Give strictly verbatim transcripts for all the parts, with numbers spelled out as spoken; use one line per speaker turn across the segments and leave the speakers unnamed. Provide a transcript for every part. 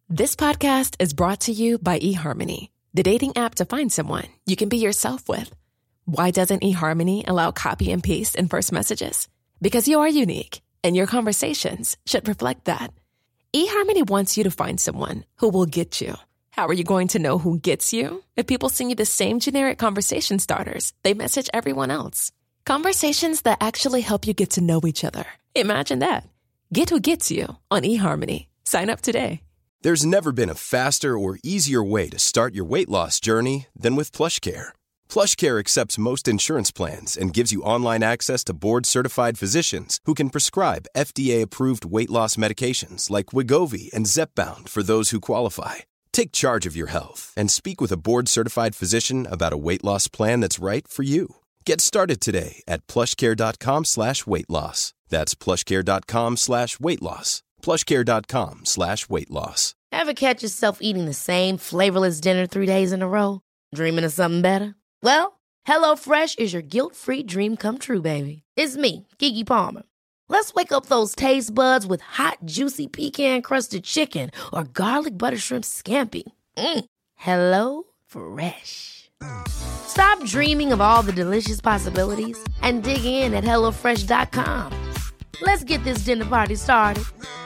This podcast is brought to you by eHarmony, the dating app to find someone you can be yourself with. Why doesn't eHarmony allow copy and paste in first messages? Because you are unique, and your conversations should reflect that. eHarmony wants you to find someone who will get you. How are you going to know who gets you? If people send you the same generic conversation starters they message everyone else. Conversations that actually help you get to know each other. Imagine that. Get who gets you on eHarmony. Sign up today.
There's never been a faster or easier way to start your weight loss journey than with PlushCare. PlushCare accepts most insurance plans and gives you online access to board-certified physicians who can prescribe F D A-approved weight loss medications like Wegovy and Zepbound for those who qualify. Take charge of your health and speak with a board-certified physician about a weight loss plan that's right for you. Get started today at plushcare.com slash weight loss. That's plushcare.com slash weight loss. plushcare.com slash weight loss.
Ever catch yourself eating the same flavorless dinner three days in a row? Dreaming of something better? Well, HelloFresh is your guilt-free dream come true, baby. It's me, Keke Palmer. Let's wake up those taste buds with hot, juicy pecan-crusted chicken or garlic butter shrimp scampi. Mm. Hello Fresh. Stop dreaming of all the delicious possibilities and dig in at hello fresh dot com. Let's get this dinner party started.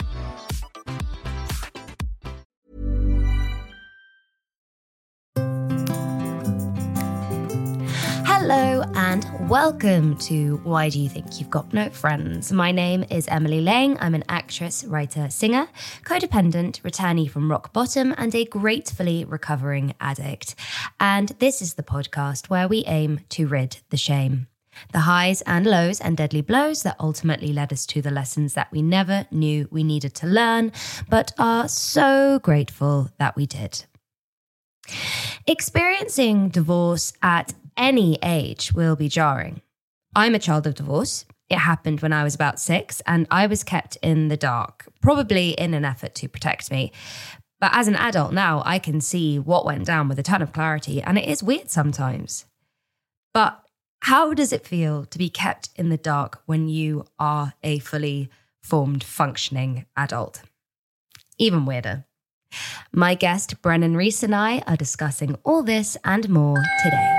Hello and welcome to Why Do You Think You've Got No Friends? My name is Emily Lang. I'm an actress, writer, singer, codependent, returnee from rock bottom, and a gratefully recovering addict. And this is the podcast where we aim to rid the shame. The highs and lows and deadly blows that ultimately led us to the lessons that we never knew we needed to learn, but are so grateful that we did. Experiencing divorce at any age will be jarring. I'm a child of divorce. It happened when I was about six, and I was kept in the dark, probably in an effort to protect me. But as an adult now, I can see what went down with a ton of clarity, and it is weird sometimes. But how does it feel to be kept in the dark when you are a fully formed, functioning adult? Even weirder. My guest, Brennan Reese, and I are discussing all this and more today.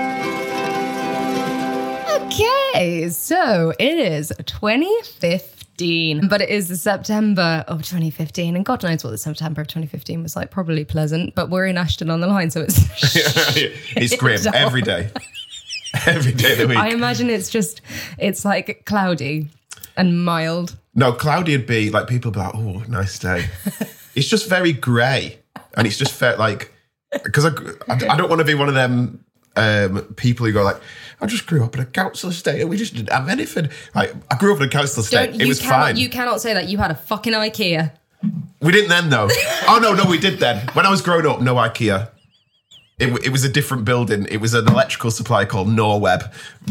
Okay, so it is twenty fifteen, but it is the September of twenty fifteen, and God knows what the September of twenty fifteen was like. Probably pleasant, but we're in Ashton on the Line, so it's
it's grim every day. Every day of the week.
I imagine it's just, it's like cloudy and mild.
No, cloudy would be like, people would be like, oh, nice day. It's just very grey. And it's just felt like, because I, I don't want to be one of them um, people who go like, I just grew up in a council estate and we just didn't have anything. Like, I grew up in a council estate.
Don't,
it was
cannot,
fine.
You cannot say that. You had a fucking IKEA.
We didn't then, though. Oh, no, no, we did then. When I was growing up, no IKEA. It, it was a different building. It was an electrical supply called Norweb.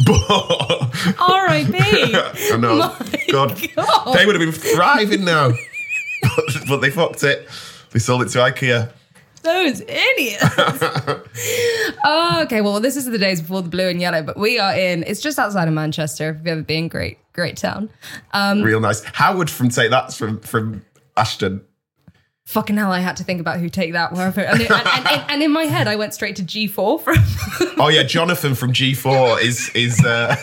But
R I P
I know.
My
God.
God.
They would have been thriving now. but, but they fucked it. They sold it to IKEA.
Those idiots. Oh, okay, well, this is the days before the blue and yellow, but we are in, it's just outside of Manchester. If you've ever been, great, great town. Um,
Real nice. Howard from Take That's from, from Ashton.
Fucking hell, I had to think about who Take That were. And, and, and, and, and in my head, I went straight to G four from...
Oh yeah, Jonathan from G four is... is uh,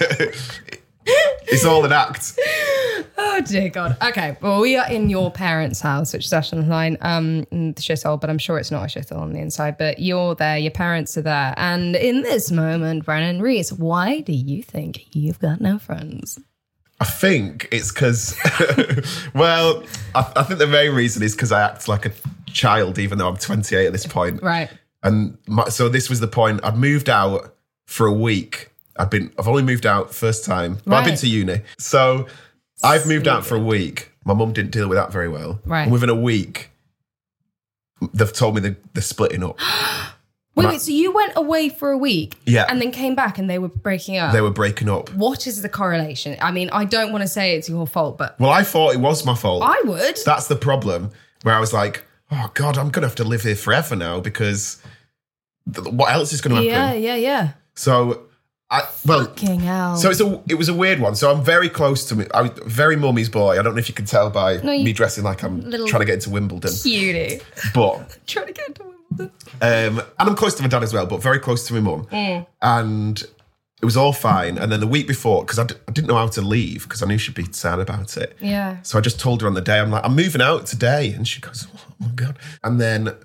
it's all an act.
Oh dear God. Okay, well, we are in your parents' house, which is Ashton Line, um, the shithole, but I'm sure it's not a shithole on the inside, but you're there, your parents are there. And in this moment, Brennan Reese, why do you think you've got no friends?
I think it's because, well, I, I think the main reason is because I act like a child, even though I'm twenty-eight at this point.
Right.
And my, so this was the point. I'd moved out for a week. I've been, I've only moved out first time, but right. I've been to uni. So I've moved out for a week. My mum didn't deal with that very well.
Right.
And within a week, they've told me they're, they're splitting up.
Wait, wait, so you went away for a week
yeah.
and then came back and they were breaking up?
They were breaking up.
What is the correlation? I mean, I don't want to say it's your fault, but...
Well, I thought it was my fault.
I would.
That's the problem, where I was like, oh, God, I'm going to have to live here forever now because th- what else is going to happen?
Yeah, yeah, yeah.
So I, well,
Fucking hell.
So it's a, it was a weird one. So I'm very close to me. I was very mummy's boy. I don't know if you can tell by
No, you-
me dressing like I'm
Little-
trying to get into Wimbledon.
Cutie.
But
Trying to get into Wimbledon.
um, and I'm close to my dad as well, but very close to my mum.
Mm.
And it was all fine. And then the week before, because I, d- I didn't know how to leave because I knew she'd be sad about it.
Yeah.
So I just told her on the day, I'm like, I'm moving out today. And she goes, oh my God. And then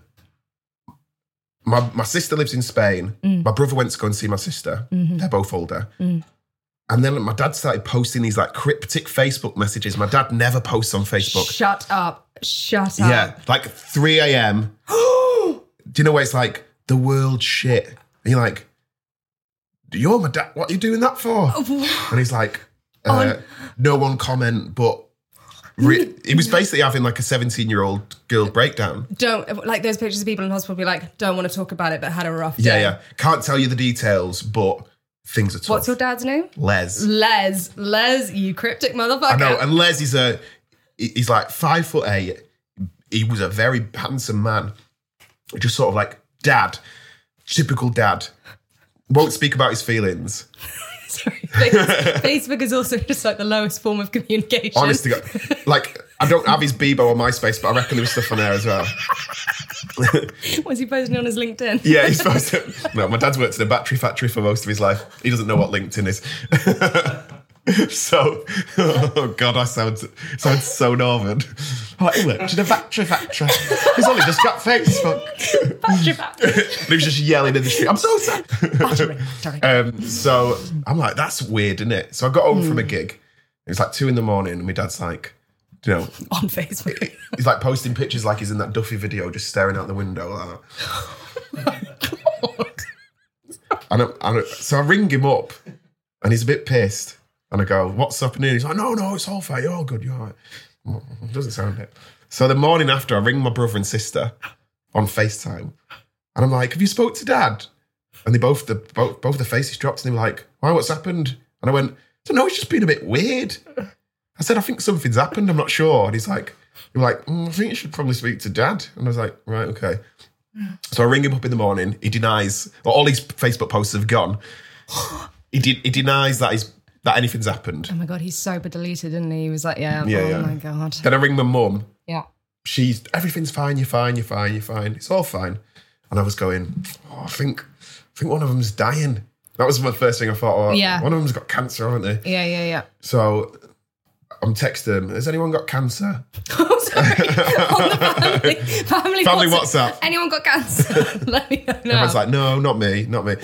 my my sister lives in Spain.
Mm.
My brother went to go and see my sister.
Mm-hmm.
They're both older.
Mm.
And then my dad started posting these like cryptic Facebook messages. My dad never posts on Facebook.
Shut up. Shut up.
Yeah, like three a.m. Do you know where it's like, the world shit? And you're like, you're my dad, what are you doing that for? And he's like, uh, no one comment, but re- he was basically having like a seventeen-year-old girl breakdown.
Don't, like those pictures of people in hospital be like, don't want to talk about it, but had a rough day.
Yeah, yeah. Can't tell you the details, but things are tough.
What's your dad's name?
Les.
Les. Les, you cryptic motherfucker.
I know, and Les is a, he's like five foot eight. He was a very handsome man. Just sort of like dad, typical dad. Won't speak about his feelings.
Sorry. Facebook, Facebook is also just like the lowest form of communication.
Honestly, like, I don't have his Bebo on MySpace, but I reckon there was stuff on there as well.
Was he posting on his LinkedIn?
Yeah, he's supposed to. No, my dad's worked in a battery factory for most of his life. He doesn't know what LinkedIn is. So, oh God, I sound sound so northern. Oh, he worked in a battery factory. He's only just got Facebook.
Battery factory.
And he was just yelling in the street, I'm so sad.
Battery, sorry.
Um, so I'm like, that's weird, isn't it? So I got home
Mm.
from a gig. It was like two in the morning, and my dad's like, you know,
On Facebook.
he's like posting pictures like he's in that Duffy video, just staring out the window like that. and, I, and I, so I ring him up, and he's a bit pissed. And I go, what's happening? He's like, no, no, it's all fine. You're all good. You're all right. Well, it doesn't sound it. So the morning after, I ring my brother and sister on FaceTime. And I'm like, have you spoke to Dad? And they both, the both, both the faces dropped, and they were like, why, what's happened? And I went, I don't know, it's just been a bit weird. I said, I think something's happened. I'm not sure. And he's like, you're like, mm, I think you should probably speak to Dad. And I was like, right, okay. So I ring him up in the morning. He denies, well, all his Facebook posts have gone. He did. He denies that he's that anything's happened.
Oh my God, he's sober deleted, didn't he? He was like, yeah,
Yeah,
oh
yeah.
my God.
Then I ring my mum.
Yeah.
She's, everything's fine, you're fine, you're fine, you're fine. It's all fine. And I was going, oh, I think, I think one of them's dying. That was my first thing I thought, oh,
Yeah.
one of them's got cancer, haven't they?
Yeah, yeah, yeah.
So I'm texting him, has anyone got cancer?
Oh, sorry. On the family, family,
Family
WhatsApp.
WhatsApp.
Anyone got cancer? Let me know now.
Everyone's like, no, not me, not me.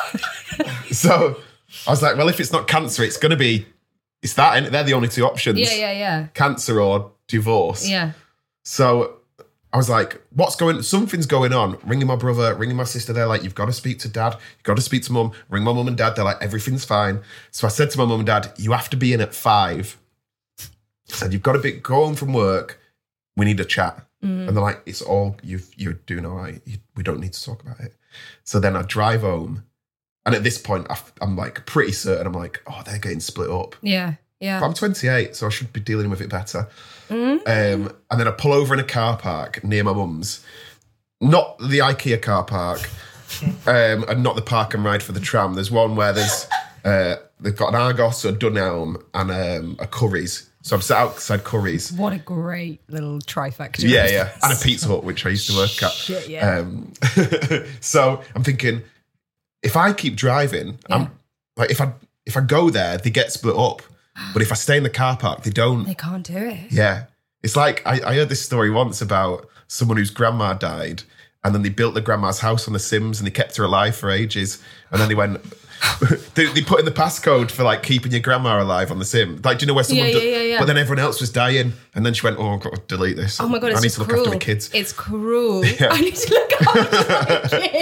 So I was like, well, if it's not cancer, it's going to be, it's that, and they're the only two options.
yeah, yeah, yeah.
Cancer or divorce.
Yeah.
So I was like, what's going, something's going on. Ringing my brother, ringing my sister. They're like, you've got to speak to Dad. You've got to speak to Mum. Ring my mum and dad. They're like, everything's fine. So I said to my mum and dad, you have to be in at five. I said, you've got to be, go home from work. We need a chat. Mm. And they're like, it's all, you you're doing all right. You, we don't need to talk about it. So then I drive home. And at this point, I, I'm like pretty certain. I'm like, oh, they're getting split up.
Yeah, yeah.
But I'm twenty-eight, so I should be dealing with it better.
Mm.
Um, and then I pull over in a car park near my mum's. Not the IKEA car park, um, and not the park and ride for the tram. There's one where there's uh, they've got an Argos, a Dunelm, and um, a Curry's. So I'm sat outside Curry's.
What a great little trifecta.
Yeah, yeah. And a Pizza Hut, which I used to work at.
Shit, yeah.
Um, so I'm thinking, if I keep driving,
Yeah.
I'm like, if I if I go there, they get split up. But if I stay in the car park, they don't.
They can't do it.
Yeah. It's like, I, I heard this story once about someone whose grandma died, and then they built the grandma's house on The Sims, and they kept her alive for ages. And then they went, they, they put in the passcode for like keeping your grandma alive on The Sims. Like, do you know where someone
Yeah,
do-
yeah, yeah, yeah.
But then everyone else was dying. And then she went, oh, I've got to delete this.
Oh my God, it's
I need
just
to look
cruel.
after my kids.
It's cruel.
Yeah.
I need to look after my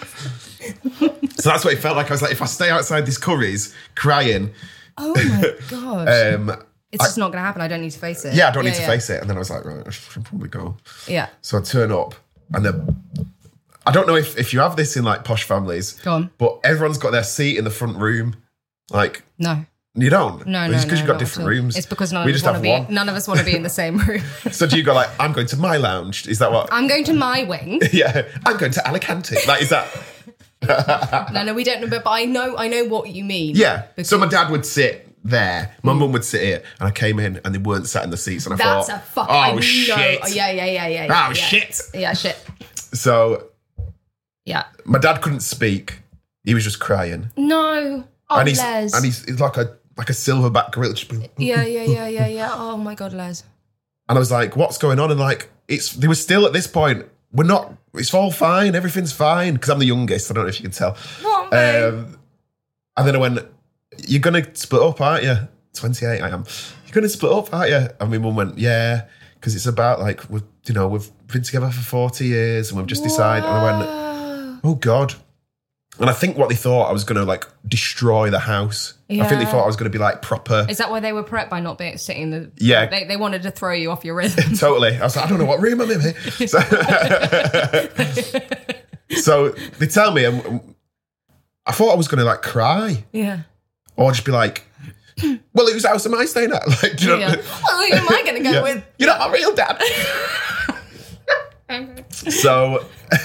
kids.
So that's what it felt like. I was like, if I stay outside this Curry's crying,
Oh my God.
um,
it's just not going to happen. I don't need to face it.
yeah, I don't need to face it. And then I was like, right, I should probably go.
Yeah.
So I turn up, and then I don't know if, if you have this in like posh families,
Go on.
but everyone's got their seat in the front room. Like,
No.
you don't?
No,
It's
no,
because
no,
you've got
not
different
at all.
rooms.
It's because none
we
of us
just
want
have
to be.
one.
None of us want to be in the same room.
So do you go like, I'm going to my lounge? Is that what?
I'm going to my wing.
yeah, I'm going to Alicante. Like, is that?
no, no, we don't know, but, but I know, I know what you mean.
Yeah.
Because
So my dad would sit there, my mum would sit here, and I came in and they weren't sat in the seats, and I
that's
thought,
a fuck.
oh
I know.
shit.
Oh, yeah, yeah, yeah, yeah.
Oh
yeah.
shit.
Yeah, shit.
So
Yeah.
my dad couldn't speak. He was just crying.
No. Oh,
and he's
Les.
and he's, he's like a like a silverback gorilla. Just been-
Yeah, yeah, yeah, yeah, yeah. Oh my God, Les.
And I was like, what's going on? And like, it's they were still at this point, we're not, it's all fine, everything's fine. Because I'm the youngest, I don't know if you can tell.
What, mate?
Um, and then I went, you're going to split up, aren't you? twenty-eight I am. You're going to split up, aren't you? And my mum went, yeah, because it's about like, we've, you know, we've been together for forty years and we've just decided. And I went, oh God. And I think what they thought, I was going to like destroy the house. I think they
Yeah.
thought I was going to be like proper.
Is that why they were prepped by not being sitting in the?
Yeah.
They, they wanted to throw you off your rhythm.
Totally. I was like, I don't know what room I'm in here. So, so they tell me, and um, I thought I was going to like cry
Yeah.
or just be like, well, whose house am I staying at? Like, do you know?
Yeah. Well, who am I going to go
Yeah.
with?
You're not my real dad. so,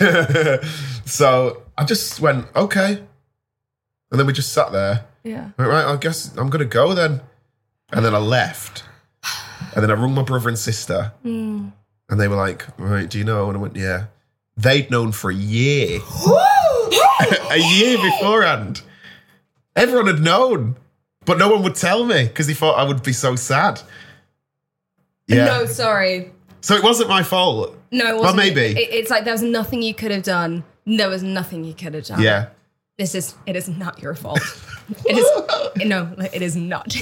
so I just went, okay. And then we just sat there.
Yeah.
I went, right, I guess I'm going to go then. And then I left. And then I rung my brother and sister.
Mm.
And they were like, right, do you know? And I went, yeah. They'd known for a year. a year beforehand. Everyone had known. But no one would tell me because they thought I would be so sad. Yeah.
No, sorry.
So it wasn't my fault.
No, it
Well,
wasn't.
maybe.
It, it's like there was nothing you could have done. There was nothing you could have done.
Yeah.
This is, it is not your fault. It is, no, it is not.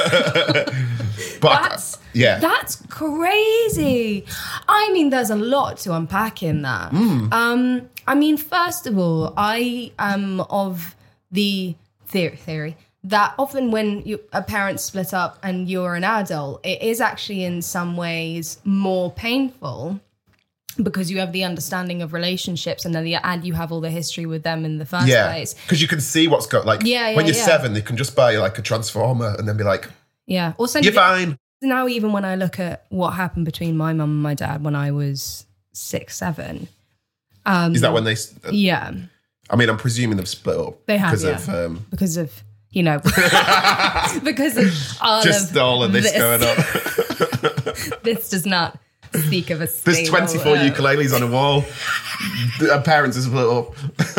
But
That's,
yeah.
That's crazy. I mean, there's a lot to unpack in that.
Mm.
Um, I mean, first of all, I am of the theory, theory that often when you, a parent split up and you're an adult, it is actually in some ways more painful because you have the understanding of relationships and then the, and you have all the history with them in the first
Yeah.
place.
Because you can see what's going like
Yeah, yeah,
when you're
yeah.
seven, they can just buy like a transformer and then be like,
Yeah. Also,
you're fine.
now even when I look at what happened between my mum and my dad when I was six, seven. Um,
Is that when they
Yeah.
I mean, I'm presuming they've split up.
They have,
because
yeah.
of um,
Because of, you know, because of all
just
of
all of this, going on.
This does not speak of a
There's
stable,
twenty-four
uh,
ukuleles on a wall. Our parents are split up.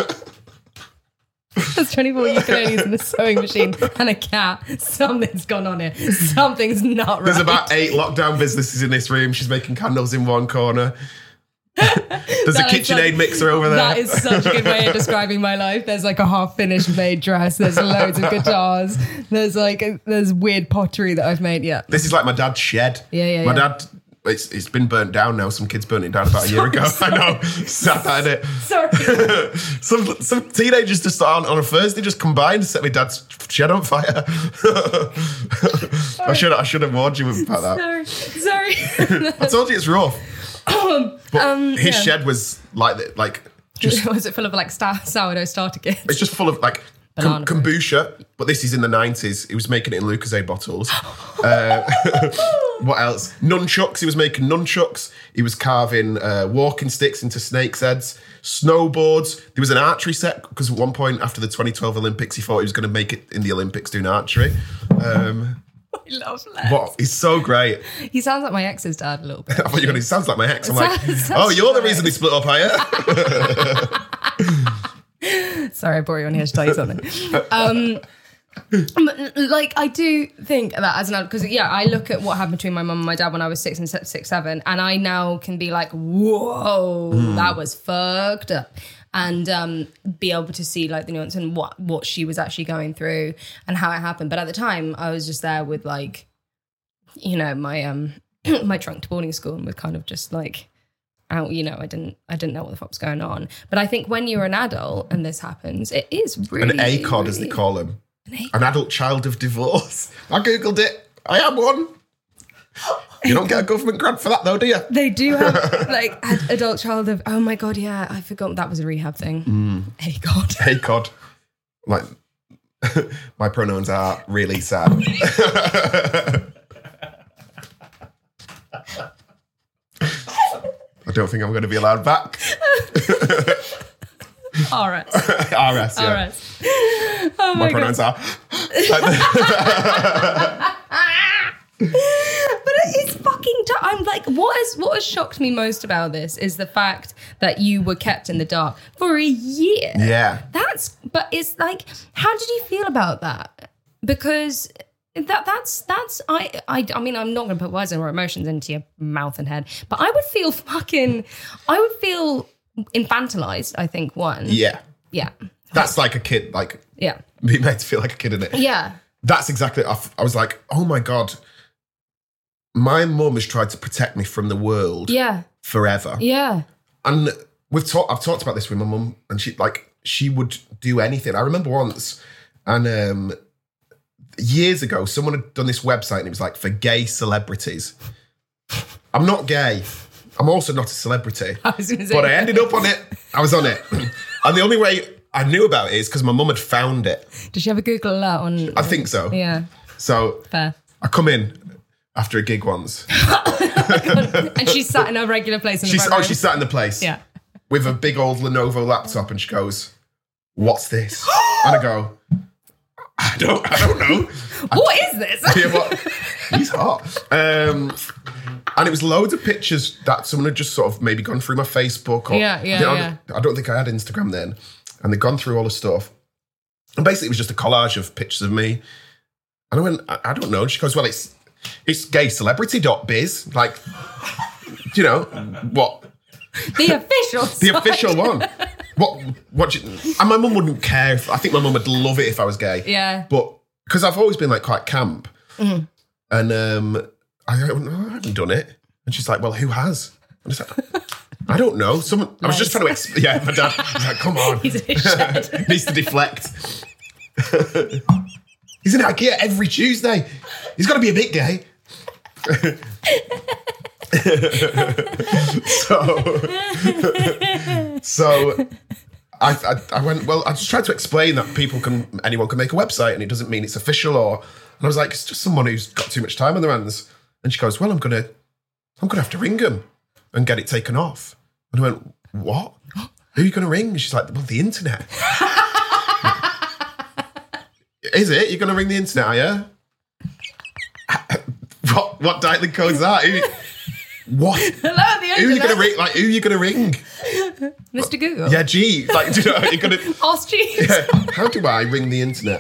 There's twenty-four ukuleles and a sewing machine and a cat. Something's gone on here. Something's not right.
There's about eight lockdown businesses in this room. She's making candles in one corner. There's
That
a
is
KitchenAid
such-
mixer over there.
That is such a good way of describing my life. There's like a half-finished made dress. There's loads of guitars. There's like a, there's weird pottery that I've made. Yeah.
This is like my dad's shed.
Yeah, yeah,
My
yeah.
dad, it's it's been burnt down now. Some kids burnt it down about a year ago. I know. Sad at it.
Sorry.
some some teenagers just on, on a Thursday just combined to set my dad's shed on fire. I should I should have warned you about that.
Sorry. Sorry.
I told you it's rough. But
Um,
his
yeah.
shed was like the- like just
Was it full of like star- sourdough starter kits?
it's just full of like
Banana
com-
bread.
kombucha. But this is in the nineties. He was making it in Lucozade bottles. uh, what else? Nunchucks. He was making nunchucks. He was carving uh, walking sticks into snakes' heads. Snowboards. There was an archery set because at one point after the twenty twelve Olympics, he thought he was going to make it in the Olympics doing archery. Um,
I love Les.
what? He's so great.
He sounds like my ex's dad a little bit.
I thought you were going to. Sounds like my ex. I'm like,
Sounds-
oh, you're the
sounds
reason they split up, are you?
Sorry, I brought you on here to tell you something. Um, but, like, I do think that as an adult, because, yeah, I look at what happened between my mum and my dad when I was six and se- six, seven, and I now can be like, whoa, that was fucked up. And um, be able to see, like, the nuance and what, what she was actually going through and how it happened. But at the time, I was just there with, like, you know, my um my trunk to boarding school and was kind of just, like, out, you know, I didn't I didn't know what the fuck was going on. But I think when you're an adult and this happens, it is really...
An A C O D, as they
really-
call them.
An A C O D.
An adult child of divorce. I googled it. I am one. You don't get a government grant for that though, do you?
They do have, like, ad- adult child of... Oh, my God, yeah, I forgot that was a rehab thing.
Mm.
Hey, God.
Hey, God. Like, my pronouns are really sad. I don't think I'm going to be allowed back.
R S.
R S, yeah.
R S. Oh my,
My pronouns
God.
are.
But it is fucking t- I'm like, what has what has shocked me most about this is the fact that you were kept in the dark for a year.
Yeah.
That's but it's like, how did you feel about that? Because that that's that's I I I mean, I'm not gonna put words or emotions into your mouth and head, but I would feel fucking I would feel infantilized, I think, one.
Yeah.
Yeah.
That's like a kid, like,
Yeah.
be made to feel like a kid in it.
Yeah.
That's exactly, I, I was like, oh my God, my mum has tried to protect me from the world
Yeah.
forever.
Yeah.
And we've talked, I've talked about this with my mum, and she, like, she would do anything. I remember once, and um, years ago, someone had done this website, and it was like for gay celebrities. I'm not gay. I'm also not a celebrity.
I was gonna say,
but I ended up on it. I was on it. And the only way I knew about it is because my mum had found it.
Did she have a Google alert on?
I think so.
Yeah.
So
Fair.
I come in after a gig once.
And she sat in her regular place in the
She's,
front
oh,
room.
she sat in the place
Yeah.
with a big old Lenovo laptop, and she goes, "What's this?" And I go, "I don't, I don't know."
What is this?
Yeah, what? He's hot. Um, and it was loads of pictures that someone had just sort of maybe gone through my Facebook. Or,
Yeah, yeah,
you know,
yeah.
I don't think I had Instagram then. And they'd gone through all the stuff. And basically it was just a collage of pictures of me. And I went, I, I don't know. And she goes, well, it's it's gay celebrity dot biz. Like, you know, what?
The official
The
site.
official one. What? What? do you, and my mum wouldn't care. If, I think my mum would love it if I was gay.
Yeah.
But because I've always been like quite camp,
Mm-hmm.
and um, I, go, no, I haven't done it. And she's like, well, who has? And I was like, I don't know. Someone. I was just trying to. Exp- yeah, my dad was like, come on.
He's in his shed.
Needs to deflect. He's in IKEA every Tuesday. He's got to be a bit gay. so, so I, I, I went, well, I just tried to explain that people can, anyone can make a website, and it doesn't mean it's official. Or, and I was like, it's just someone who's got too much time on their hands. And she goes, well, I'm gonna, I'm gonna have to ring them and get it taken off. And I went, what? Who are you gonna ring? And she's like, well, the internet. Is it? You're gonna ring the internet, are you? What what dialing code's that? Who, what?
Hello, the
Who are you gonna
internet.
ring? Like, who are you gonna ring?
Mister Google.
Yeah, gee. Like, do you know, you're gonna.
Ask Jeeves.
Yeah, how do I ring the internet?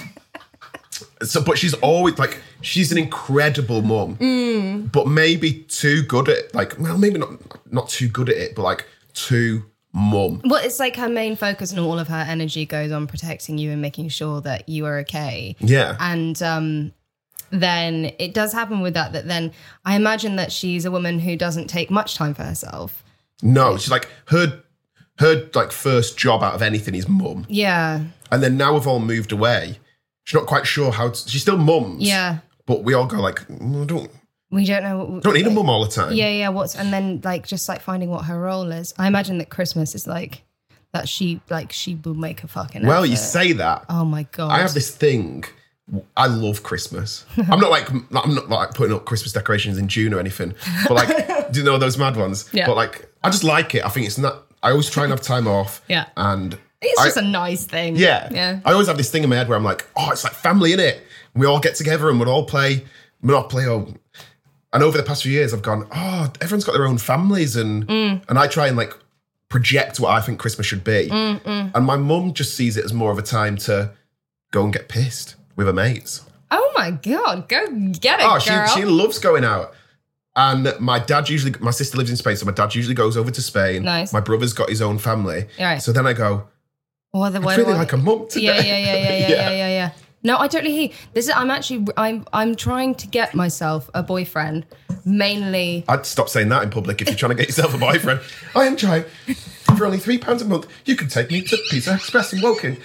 So, but she's always like, she's an incredible mum,
Mm.
but maybe too good at like, well, maybe not not too good at it, but like too mum.
Well, it's like her main focus and all of her energy goes on protecting you and making sure that you are okay.
Yeah.
And um, then it does happen with that, that then I imagine that she's a woman who doesn't take much time for herself.
No, she's like her her like first job out of anything is mum,
Yeah.
and then now we've all moved away. She's not quite sure how. To, she's still mums.
Yeah.
But we all go like, mm, I don't
We don't know. What,
don't need a mum all the time.
Yeah, yeah. What's and then like just like finding what her role is. I imagine that Christmas is like that. She like she will make a fucking.
Well, you
effort.
say that.
Oh my god!
I have this thing. I love Christmas. I'm not like I'm not like putting up Christmas decorations in June or anything. But like, do you know those mad ones?
Yeah.
But like, I just like it. I think it's not. I always try and have time off.
Yeah.
And
It's
I-
just a nice thing.
Yeah.
Yeah.
I always have this thing in my head where I'm like, oh, it's like family, innit? We all get together and we'll all play Monopoly. Or, and over the past few years, I've gone, oh, everyone's got their own families. And
Mm.
and I try and like project what I think Christmas should be.
Mm-mm.
And my mum just sees it as more of a time to go and get pissed with her mates.
Oh my god! Go get it,
Oh, she,
girl.
she loves going out. And my dad usually, my sister lives in Spain, so my dad usually goes over to Spain.
Nice.
My brother's got his own family.
Right.
So then I go,
Or the
I'd
way
really like a mum today.
Yeah, yeah, yeah, yeah, yeah, yeah, yeah, yeah. No, I totally hear. This is. I'm actually. I'm. I'm trying to get myself a boyfriend, mainly.
I'd stop saying that in public if you're trying to get yourself a boyfriend. I am trying. For only three pounds a month, you can take me to Pizza Express in Woking.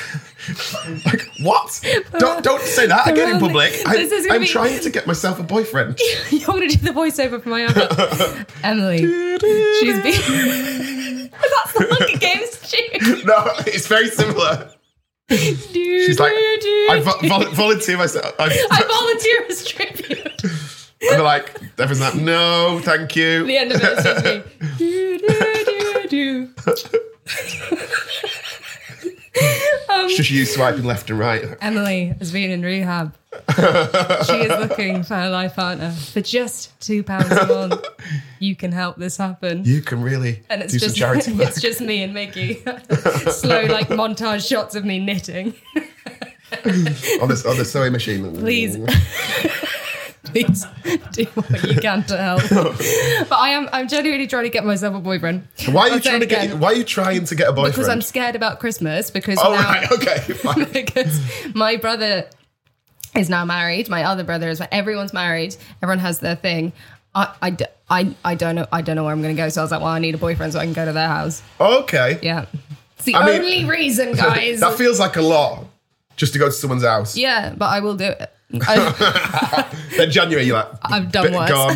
Like, what? Don't don't say that again in public. I,
This is gonna
I'm
be-
trying to get myself a boyfriend.
You're going to do the voiceover for my other Emily. She's been. That's the Hunger Games tune.
No, it's very similar. She's like, I vo- vol- volunteer myself. I,
I volunteer as tribute.
and they're like, everyone's like, no, thank you.
The end of it is just me. Do, do, do, do.
It's just you swiping left and right.
Emily has been in rehab. She is looking for her life partner. For just two pounds a month, you can help this happen.
You can really
And it's
do
just
some charity work.
it's just me and Mickey. Slow like montage shots of me knitting.
on, the, on the sewing machine.
Please. Please do what you can to help. But I am I'm genuinely trying to get myself a boyfriend.
Why are you
I'll say
trying to
it
get?
again.
Why are you trying to get a boyfriend?
Because I'm scared about Christmas. Because
Oh
now,
right, okay, fine.
because my brother is now married. My other brother is. Everyone's married. Everyone has their thing. I, I, d- I, I don't know. I don't know where I'm going to go. So I was like, well, I need a boyfriend so I can go to their house.
Okay.
Yeah, it's the
I mean-
only reason, guys.
That feels like a lot, just to go to someone's house.
Yeah, but I will do it. I,
Then January, you're like,
I've done
bit
worse.
gone.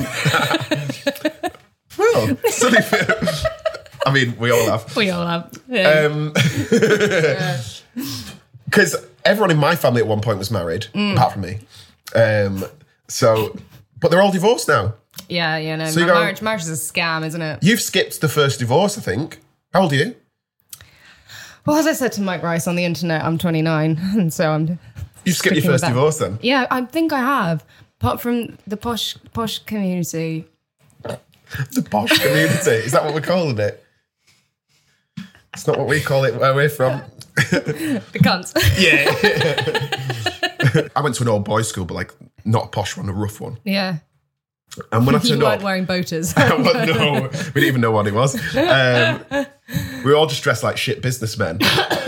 Well, suddenly, I mean, we all have.
we all have. Yeah.
Um, Because everyone in my family at one point was married,
Mm.
apart from me. Um, so, but they're all divorced now.
yeah, yeah. No,
So you
ma-
go-
marriage, marriage is a scam, isn't it?
You've skipped the first divorce, I think. How old are you?
Well, as I said to Mike Rice on the internet, I'm twenty-nine, and so I'm.
You skipped your
sticking with
first
that.
divorce then?
Yeah, I think I have. Apart from the posh posh community.
The posh community. Is that what we're calling it? It's not what we call it where we're from.
The cunts.
Yeah. I went to an old boys' school, but like not a posh one, a rough one.
Yeah.
And when I
You
turned
weren't
up,
wearing boaters.
well, no, we didn't even know what it was. Um, we were all just dressed like shit businessmen.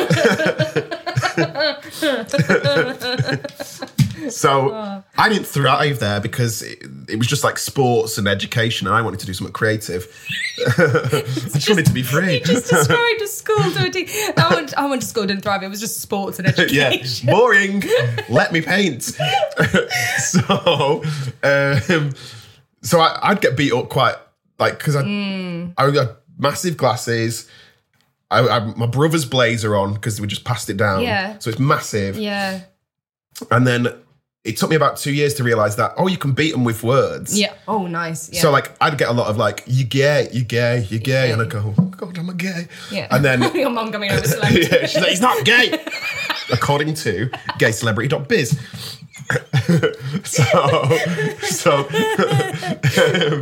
So I didn't thrive there because it, it was just like sports and education, and I wanted to do something creative. I just wanted to be free.
Just described a school to a T. I went, I went to school, didn't thrive. It was just sports and
Yeah,
education.
boring. Let me paint. so, um, so I, I'd get beat up quite like because I,
Mm.
I got massive glasses. I, I my brother's blazer on because we just passed it down.
Yeah.
So it's massive.
Yeah.
And then it took me about two years to realize that oh, you can beat them with words.
Yeah. Oh, nice. Yeah.
So like I'd get a lot of like you gay, you gay, you gay, and I'd go, oh God, I'm a gay.
yeah.
And then
your mum coming over to like,
yeah, she's like, he's not gay. According to gay celebrity dot biz. so, so um,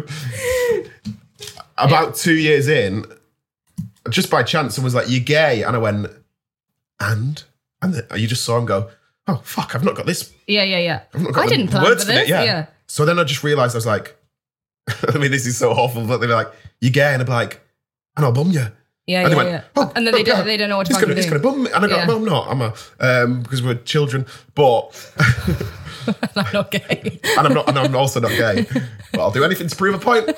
about two years in, just by chance, someone was like, you're gay. And I went, and? And then you just saw him go, oh, fuck, I've not got this.
yeah, yeah, yeah.
I've not got
I
the
didn't plan
words
for
it,
this.
yeah.
Yeah.
So then I just realised I was like, I mean, this is so awful, but they were like, you're gay. And I'd be like, and I'll bum you.
Yeah,
And
yeah,
they went,
yeah.
oh,
and then they
oh,
don't,
God,
they don't know what to
It's
fucking
gonna, it's
do.
gonna bum me. And I go,
Yeah.
no, I'm not. I'm a, um, because we're children. But
I'm not gay.
and I'm not, and I'm also not gay. But I'll do anything to prove a point.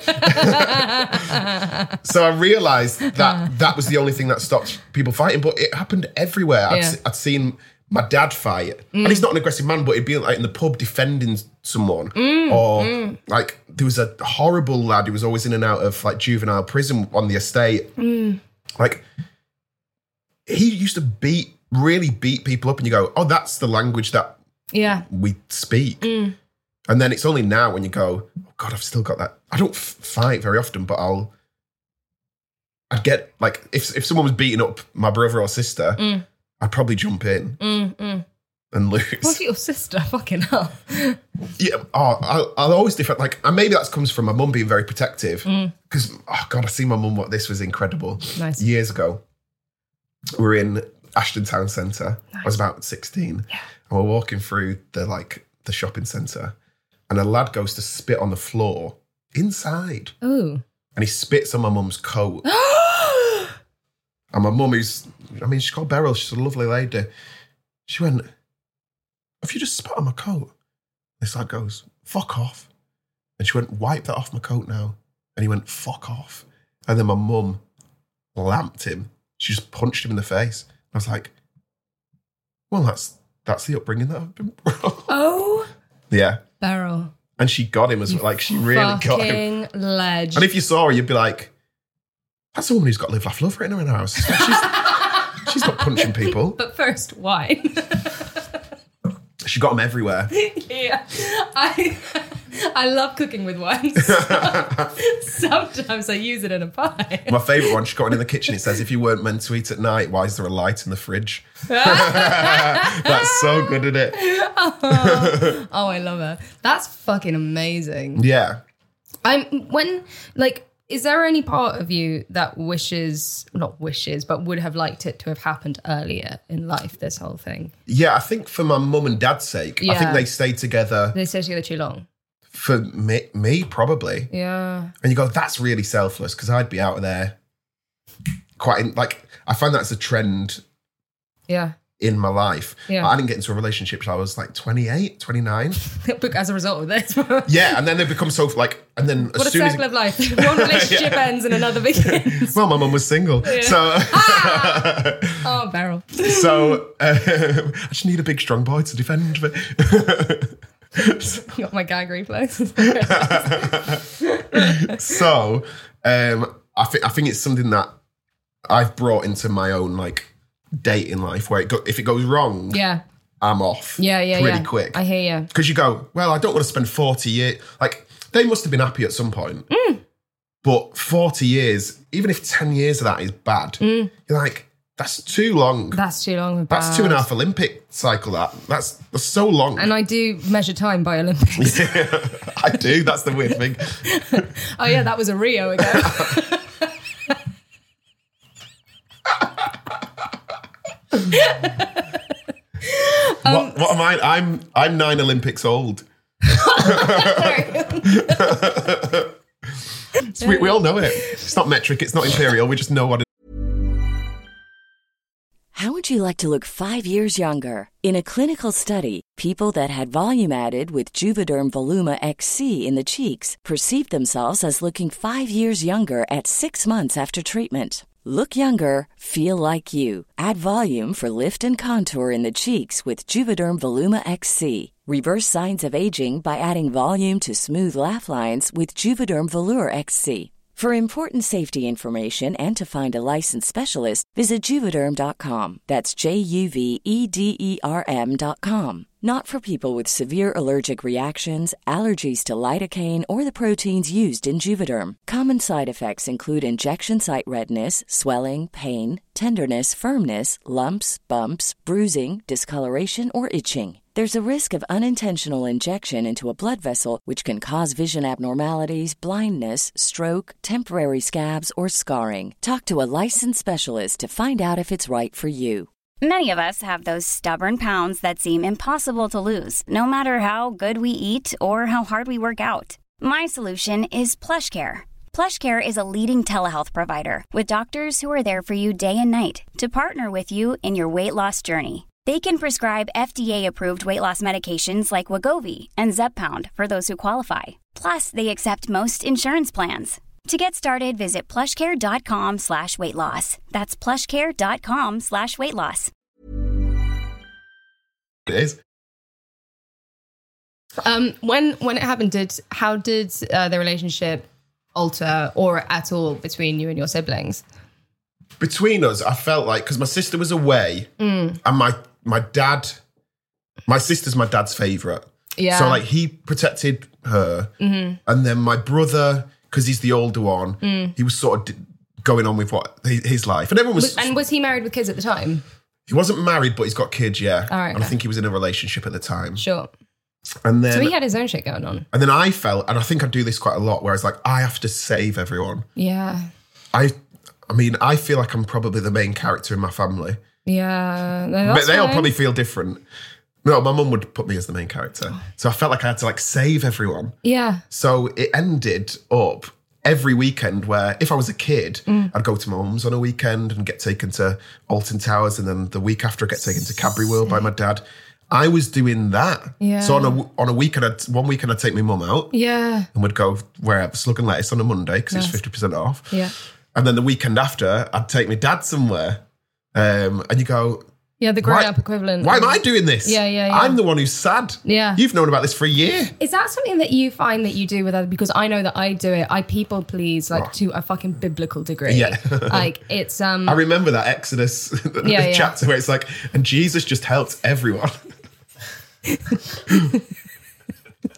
So I realised that that was the only thing that stopped people fighting. But it happened everywhere. I'd,
Yeah.
se- I'd seen my dad fight, and he's not an aggressive man, but he'd be like in the pub defending someone, or like there was a horrible lad who was always in and out of like juvenile prison on the estate. Like he used to beat, really beat people up, and you go, "Oh, that's the language that
Yeah.
we speak." And then it's only now when you go, "Oh God, I've still got that." I don't f- fight very often, but I'll. I'd get like if if someone was beating up my brother or sister, I'd probably jump in and lose.
What's your sister? Fucking hell.
Yeah, oh, I'll, I'll always defend. Like, and maybe that comes from my mum being very protective. Because, oh God, I see my mum. What this was incredible.
Nice.
Years ago, we were in Ashton Town Centre. I was about sixteen, and we're walking through the like the shopping centre, and a lad goes to spit on the floor inside,
Ooh.
and he spits on my mum's coat. And my mum, who's, I mean, she's called Beryl. She's a lovely lady. She went, "Have you just spat on my coat?" This lad goes, "Fuck off." And she went, "Wipe that off my coat now." And he went, "Fuck off." And then my mum lamped him. She just punched him in the face. I was like, well, that's that's the upbringing that I've been brought.
Oh.
Yeah.
Beryl.
And she got him as well. Like, she really got him.
Fucking ledge.
And if you saw her, you'd be like, that's a woman who's got live, laugh, love written in her house. She's, she's not punching people.
But first, wine.
She got them everywhere.
Yeah. I I love cooking with worms. Sometimes I use it in a pie.
My favourite one, she's got one in the kitchen. It says, if you weren't meant to eat at night, why is there a light in the fridge? That's so good, isn't it?
oh, oh, I love her. That's fucking amazing.
Yeah.
I'm when like, is there any part of you that wishes, not wishes, but would have liked it to have happened earlier in life, this whole thing?
Yeah, I think for my mum and dad's sake,
Yeah.
I think they stayed together.
They stayed together too long.
For me, me, probably.
Yeah.
And you go, that's really selfless, because I'd be out of there quite, in, like, I find that's a trend
Yeah.
in my life.
Yeah.
I didn't get into a relationship till I was like twenty-eight, twenty-nine.
As a result of this.
Yeah, and then they become so, like, and then as
What a
soon as...
circle of life. One relationship
Yeah.
ends and another begins.
Well, my mum was single. So...
Oh, Beryl.
So um, I just need a big, strong boy to defend me.
You got my gag reflex.
So um, I think I think it's something that I've brought into my own like dating life, where it go- if it goes wrong,
Yeah.
I'm off.
Yeah, yeah,
pretty
yeah.
quick.
I hear you.
Because you go, well, I don't want to spend forty years. Like they must have been happy at some point,
Mm.
but forty years, even if ten years of that is bad,
Mm.
you're like, that's too long.
That's too long.
That's two and a half Olympic cycle. That that's that's so long.
And I do measure time by Olympics.
I do. That's the weird thing.
Oh, yeah, that was a Rio ago.
what, what am I? I'm I'm nine Olympics old. So we, we all know it. It's not metric. It's not imperial. We just know what it
How would you like to look five years younger? In a clinical study, people that had volume added with Juvederm Voluma X C in the cheeks perceived themselves as looking five years younger at six months after treatment. Look younger, feel like you. Add volume for lift and contour in the cheeks with Juvederm Voluma X C. Reverse signs of aging by adding volume to smooth laugh lines with Juvederm Volure X C. For important safety information and to find a licensed specialist, visit Juvederm dot com. That's J U V E D E R M dot com. Not for people with severe allergic reactions, allergies to lidocaine, or the proteins used in Juvederm. Common side effects include injection site redness, swelling, pain, tenderness, firmness, lumps, bumps, bruising, discoloration, or itching. There's a risk of unintentional injection into a blood vessel, which can cause vision abnormalities, blindness, stroke, temporary scabs, or scarring. Talk to a licensed specialist to find out if it's right for you.
Many of us have those stubborn pounds that seem impossible to lose, no matter how good we eat or how hard we work out. My solution is PlushCare. PlushCare is a leading telehealth provider with doctors who are there for you day and night to partner with you in your weight loss journey. They can prescribe F D A-approved weight loss medications like Wegovy and Zepbound for those who qualify. Plus, they accept most insurance plans. To get started, visit plushcare.com slash weight loss. That's plushcare.com slash weight loss.
It is.
Um, when when it happened, did how did uh, the relationship alter or at all between you and your siblings?
Between us, I felt like, because my sister was away
Mm.
and my, my dad, my sister's my dad's favourite.
Yeah.
So like he protected her.
Mm-hmm.
And then my brother, because he's the older one,
Mm.
he was sort of d- going on with what his, his life. And everyone was...
Was, and was he married with kids at the time?
He wasn't married, but he's got kids, yeah.
All right,
and I
okay.
think he was in a relationship at the time.
Sure.
And then...
So he had his own shit going on.
And then I felt, and I think I do this quite a lot, where it's like, I have to save everyone.
Yeah.
I I mean, I feel like I'm probably the main character in my family.
Yeah. No,
But
that's
they all
fine.
probably feel different. No, my mum would put me as the main character. So I felt like I had to like save everyone.
Yeah.
So it ended up every weekend where if I was a kid,
Mm.
I'd go to my mum's on a weekend and get taken to Alton Towers. And then the week after, I'd get taken to Cadbury World by my dad. I was doing that.
Yeah.
So on a, on a weekend, I'd, one weekend I'd take my mum out
Yeah.
and we'd go wherever, Slug and Lettuce on a Monday because
Nice.
it's fifty percent off.
Yeah.
And then the weekend after, I'd take my dad somewhere. Um, and you go,
Yeah, the grown-up equivalent.
why am I doing this?
Yeah, yeah, yeah.
I'm the one who's sad.
Yeah.
You've known about this for a year.
Is that something that you find that you do with other? Because I know that I do it. I people please like
Oh.
to a fucking biblical degree.
Yeah.
Like it's um.
I remember that Exodus the
Yeah, yeah.
chapter where it's like, and Jesus just helped everyone.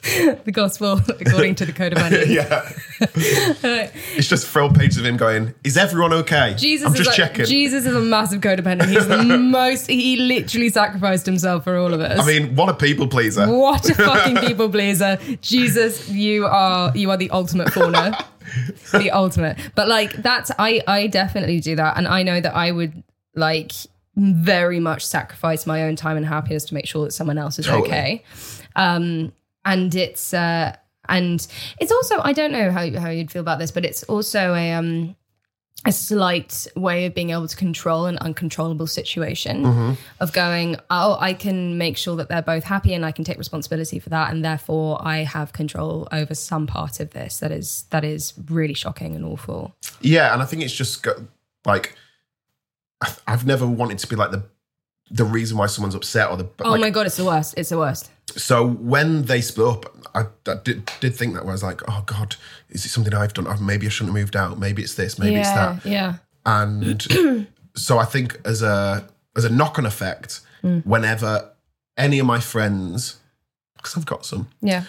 The gospel according to the Code of Money.
Yeah. It's just front pages of him going, is everyone okay?
Jesus
I'm
is
just
like,
checking.
Jesus is a massive codependent. He's the most, he literally sacrificed himself for all of us.
I mean, what a people pleaser.
What a fucking people pleaser. Jesus, you are you are the ultimate fawner. The ultimate. But like that's I I definitely do that. And I know that I would like very much sacrifice my own time and happiness to make sure that someone else is
Totally.
okay. Um and it's uh and it's also, I don't know how how you'd feel about this, but it's also a um a slight way of being able to control an uncontrollable situation
Mm-hmm.
of going, oh, I can make sure that they're both happy and I can take responsibility for that. And therefore I have control over some part of this that is, that is really shocking and awful.
Yeah, and I think it's just got, like, I've never wanted to be like the the reason why someone's upset or the.
Oh
like,
my God, it's the worst. It's the worst.
So when they split up, I, I did, did think that where I was like, oh God, is it something I've done? Oh, maybe I shouldn't have moved out. Maybe it's this. Maybe it's
yeah,
that.
yeah.
And so I think as a as a knock-on effect,
Mm.
whenever any of my friends, because I've got some,
Yeah.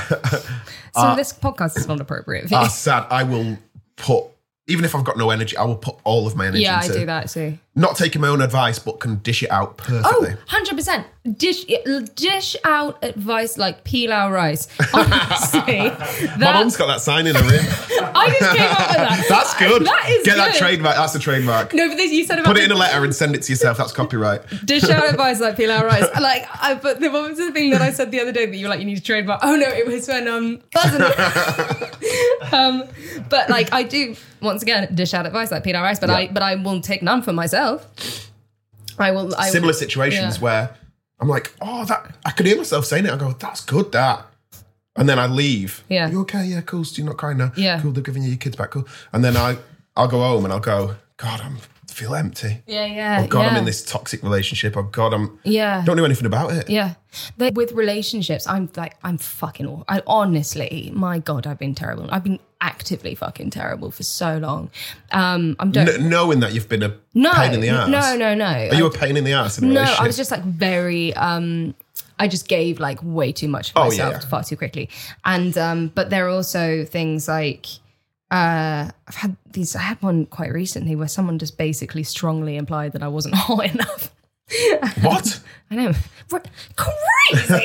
So this podcast is not appropriate for you.
are sad, I will put, even if I've got no energy, I will put all of my energy
Yeah, I
into
do that too.
not taking my own advice, but can dish it out
Oh,
perfectly.
one hundred percent. Dish dish out advice like pilau rice. Honestly.
My
that,
mum's got that sign in her room.
I just came up with that.
That's good.
That is
Get that
good.
trademark. That's a trademark.
No, but this, you said about
Put it in
the-
a letter and send it to yourself. That's copyright.
dish out advice like pilau rice. Like, I, but the, what was the thing that I said the other day that you were like, you need to trademark? Oh no, it was when um, wasn't it? um, but like, I do once again dish out advice like pilau rice, but
Yeah.
I but I will take none for myself. I will. I
Similar
will,
situations
yeah.
where I'm like, oh, that I could hear myself saying it. I go, that's good, that. And then I leave.
Yeah.
You okay? Yeah, cool. So you're not crying now?
Yeah.
Cool, they're giving you your kids back. Cool. And then I, I'll go home and I'll go, God, I'm feel empty.
Yeah, yeah.
Oh God,
yeah.
I'm in this toxic relationship. Oh God, I'm
Yeah.
don't know anything about it.
Yeah. But with relationships, I'm like, I'm fucking awful. I honestly, my God, I've been terrible. I've been actively fucking terrible for so long. Um, I'm don't.
N- knowing that you've been a
no,
pain in the ass.
no, no, no.
Are you a pain in the ass in a
No,
relationship?
I was just like very, um, I just gave like way too much of
Oh,
myself
yeah.
far too quickly. And, um, but there are also things like, uh, I've had these, I had one quite recently where someone just basically strongly implied that I wasn't hot enough.
What?
I know. Crazy.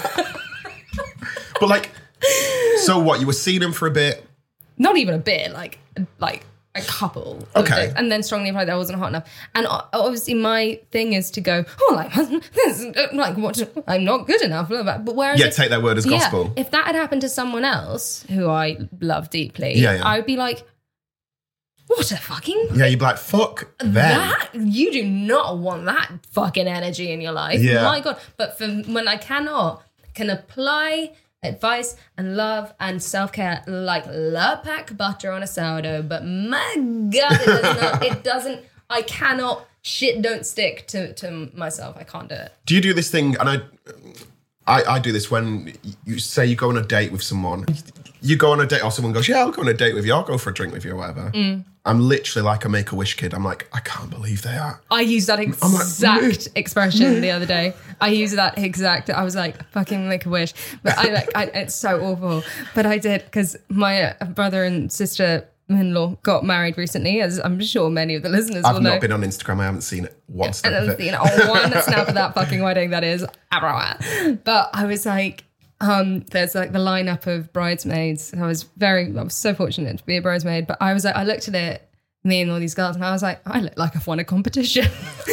But like, so what? You were seeing him for a bit.
Not even a bit, like, like a couple of
Okay.
days, and then strongly implied that I wasn't hot enough. And o- obviously my thing is to go, oh, like, this is, like what, I'm not good enough. But whereas
Yeah,
if-
take their word as
yeah,
gospel.
if that had happened to someone else who I love deeply,
Yeah, yeah.
I would be like, what a fucking
Yeah, you'd be like, fuck them.
that. You do not want that fucking energy in your life.
Yeah.
My God. But for when I cannot, can apply advice and love and self-care like love pack butter on a sourdough, but my God, it does not, it doesn't, I cannot, shit don't stick to, to myself. I can't do it.
Do you do this thing? And I, I, I do this when you say you go on a date with someone. You go on a date, or someone goes, "Yeah, I'll go on a date with you. I'll go for a drink with you, or whatever."
Mm.
I'm literally like a Make-A-Wish kid. I'm like, I can't believe they are.
I used that
like,
exact expression the other day. I used that exact. I was like, "Fucking make a wish," but I like. I, it's so awful, but I did because my uh, brother and sister-in-law got married recently, as I'm sure many of the listeners
I've
will know.
not been on Instagram. I haven't seen it one snap
and
of
then,
it.
you know, one snap of that fucking wedding that is everywhere. But I was like, um, there's like the lineup of bridesmaids. I was very, I was so fortunate to be a bridesmaid. But I was like, I looked at it, me and all these girls, and I was like, I look like I've won a competition.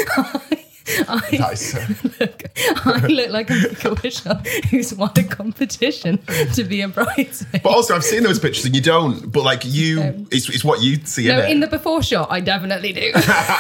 I,
That is so-
look, I look like a Make-A-Wish who's won a competition to be a bridesmaid.
But also, I've seen those pictures and you don't. But like you,
No.
it's, it's what you see
No,
in it.
in the before shot, I definitely do.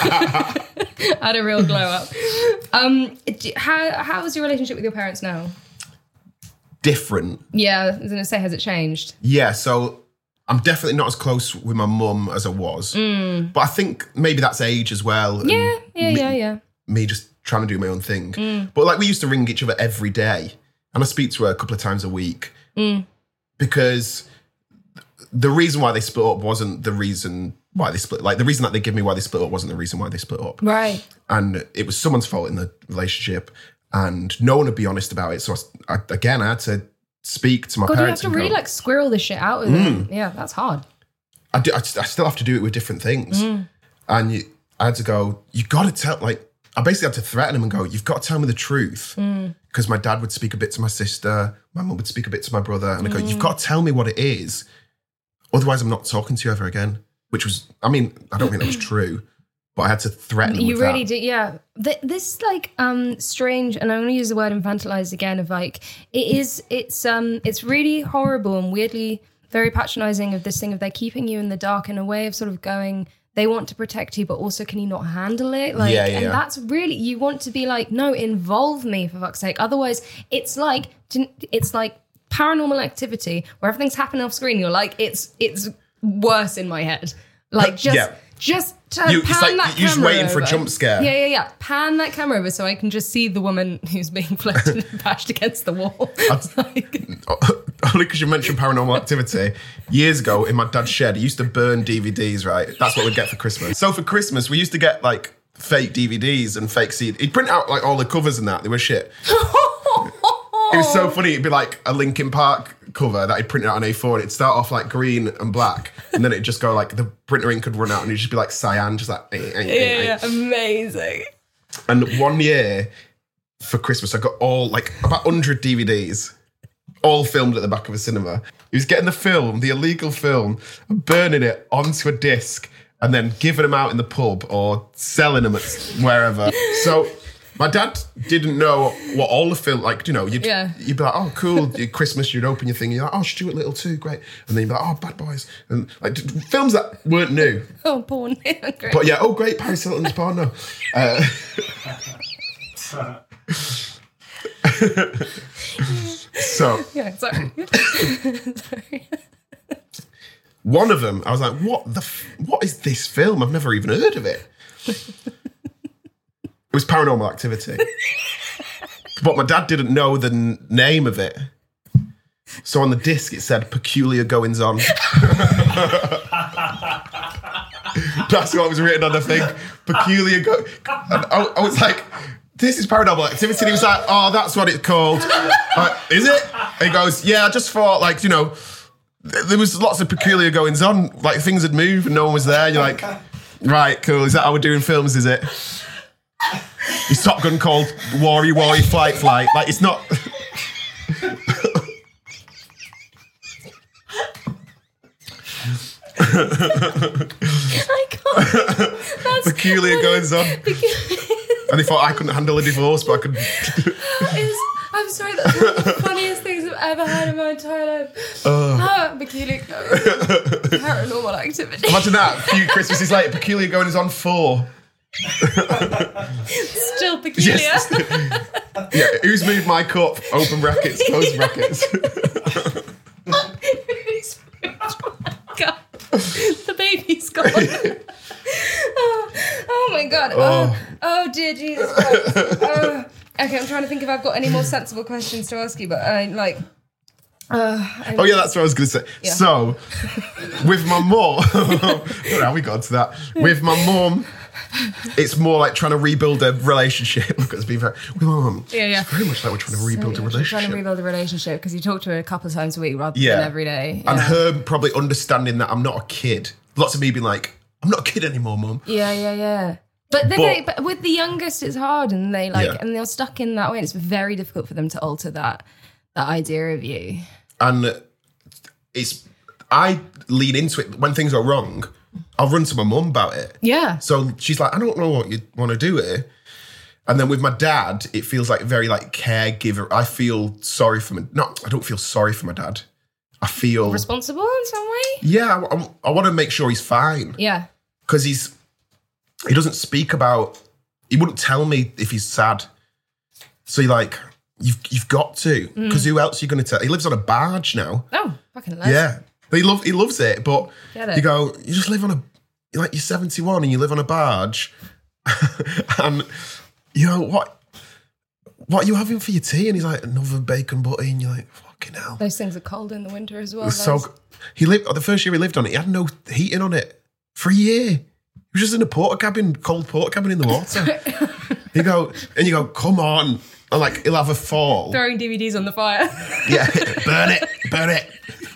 Had a real glow up. Um, do- how how is your relationship with your parents now?
Different.
Yeah, I was going to say, has it changed?
Yeah, so I'm definitely not as close with my mum as I was. But I think maybe that's age as well. and
Yeah, yeah,
me,
yeah, yeah.
Me just trying to do my own thing. But like we used to ring each other every day. And I speak to her a couple of times a week. Because the reason why they split up wasn't the reason why they split. Like the reason that they give me why they split up wasn't the reason why they split up.
Right.
And it was someone's fault in the relationship. And no one would be honest about it. So I, I, again, I had to speak to my
God, you have
parents.
to
and
really
go,
like squirrel this shit out with them. Yeah, that's hard.
I, do, I, I still have to do it with different things.
Mm.
And you, I had to go, you got to tell, like, I basically had to threaten him and go, you've got to tell me the truth. Because
Mm.
my dad would speak a bit to my sister, my mum would speak a bit to my brother. And I go,
Mm.
you've got to tell me what it is. Otherwise, I'm not talking to you ever again. Which was, I mean, I don't think that was true. But I had to threaten him
You
with
really
that.
did, yeah. Th- this like um strange, and I'm going to use the word infantilized again. Of like, it is, it's um, it's really horrible and weirdly very patronizing of this thing of they're keeping you in the dark in a way of sort of going, they want to protect you, but also can you not handle it? Like,
Yeah, yeah,
and
yeah.
that's really, you want to be like, no, involve me for fuck's sake. Otherwise, it's like, it's like Paranormal Activity where everything's happening off screen. You're like, it's it's worse in my head. Like just.
Yeah.
Just to
You- it's
pan
like
that
you're just
camera
waiting for a
over.
jump scare.
Yeah, yeah, yeah. Pan that camera over so I can just see the woman who's being flattened and bashed against the wall. It's like-
Only because you mentioned Paranormal Activity. Years ago, in my dad's shed, he used to burn D V Ds, right? That's what we'd get for Christmas. So for Christmas, we used to get, like, fake D V Ds and fake C Ds. He'd print out, like, all the covers and that. They were shit. It was so funny. It'd be, like, a Linkin Park cover that he'd print out on A four, and it'd start off, like, green and black, and then it'd just go, like, the printer ink would run out, and it'd just be, like, cyan, just like... Eh, eh, eh, eh.
yeah, amazing.
And one year, for Christmas, I got all, like, about one hundred D V Ds, all filmed at the back of a cinema. He was getting the film, the illegal film, and burning it onto a disc and then giving them out in the pub or selling them at wherever. So my dad didn't know what all the film, like, you know, you'd,
Yeah.
you'd be like, oh, cool, Christmas, you'd open your thing, you're like, oh, Stuart Little too, great. And then you'd be like, oh, Bad Boys. And like films that weren't new.
Oh, porn. Great.
But yeah, oh, great, Paris Hilton's porno. Uh, so
Yeah, sorry. sorry.
one of them, I was like, what the, f- what is this film? I've never even heard of it. It was Paranormal Activity. But my dad didn't know the n- name of it. So on the disc it said Peculiar Goings On. That's what was written on the thing. Peculiar Go... And I, I was like, this is Paranormal Activity. And he was like, oh, that's what it's called. Like, is it? And he goes, yeah, I just thought, like, you know, th- there was lots of peculiar goings on. Like, things had moved and no one was there. And you're like, right, cool. Is that how we're doing films, is it? Is Top Gun called Wary Wary Flight Flight? Like, it's not...
I can't. That's
Peculiar goings on. And he thought I couldn't handle a divorce, but I could...
Is, I'm sorry, that's one of the funniest things I've ever heard in my entire life. Ah, peculiar Paranormal Activity.
Imagine that, a few Christmases later, Peculiar Goings On four.
Still peculiar.
Yes. Yeah, who's moved my cup? Open brackets, close brackets.
God. The baby's gone. oh, oh my God. Oh. oh dear Jesus Christ. Oh. Okay, I'm trying to think if I've got any more sensible questions to ask you, but I like. Uh,
Oh yeah, that's what I was going to say.
Yeah.
So, with my mum, how we got to that? With my mum, it's more like trying to rebuild a relationship. Look, it's been very with my mum.
Yeah, yeah.
It's very much like we're trying to rebuild
So
a
you're
relationship.
trying to rebuild a relationship because you talk to her a couple of times a week rather
Yeah.
than every day.
And
Yeah.
her probably understanding that I'm not a kid. Lots of me being like, I'm not a kid anymore, mum.
Yeah, yeah, yeah. But then
But-
they, but with the youngest, it's hard, and they like,
Yeah.
and they're stuck in that way, and it's very difficult for them to alter that that idea of you.
And it's, I lean into it when things are wrong. I'll run to my mum about it.
Yeah.
So she's like, I don't know what you want to do here. And then with my dad, it feels like very like caregiver. I feel sorry for my, not, I don't feel sorry for my dad. I feel,
Responsible in some way.
yeah, I, I, I want to make sure he's fine.
Yeah.
Because he's, he doesn't speak about, he wouldn't tell me if he's sad. So you're like, you've, you've got to, because who else are you going to tell? He lives on a barge now.
Oh, fucking love.
Yeah. He love he loves it, but
Get it.
you go, you just live on a, like you're seventy-one and you live on a barge. And, you know, what What are you having for your tea? And he's like, another bacon butty. And you're like, fucking hell.
Those things are cold in the winter as well.
It was so,
those.
he lived, the first year he lived on it, he had no heating on it for a year. He was just in a porter cabin, cold porter cabin in the water. You go, and you go, come on. And like, he'll have a fall.
Throwing D V Ds on the fire.
Yeah, burn it, burn it.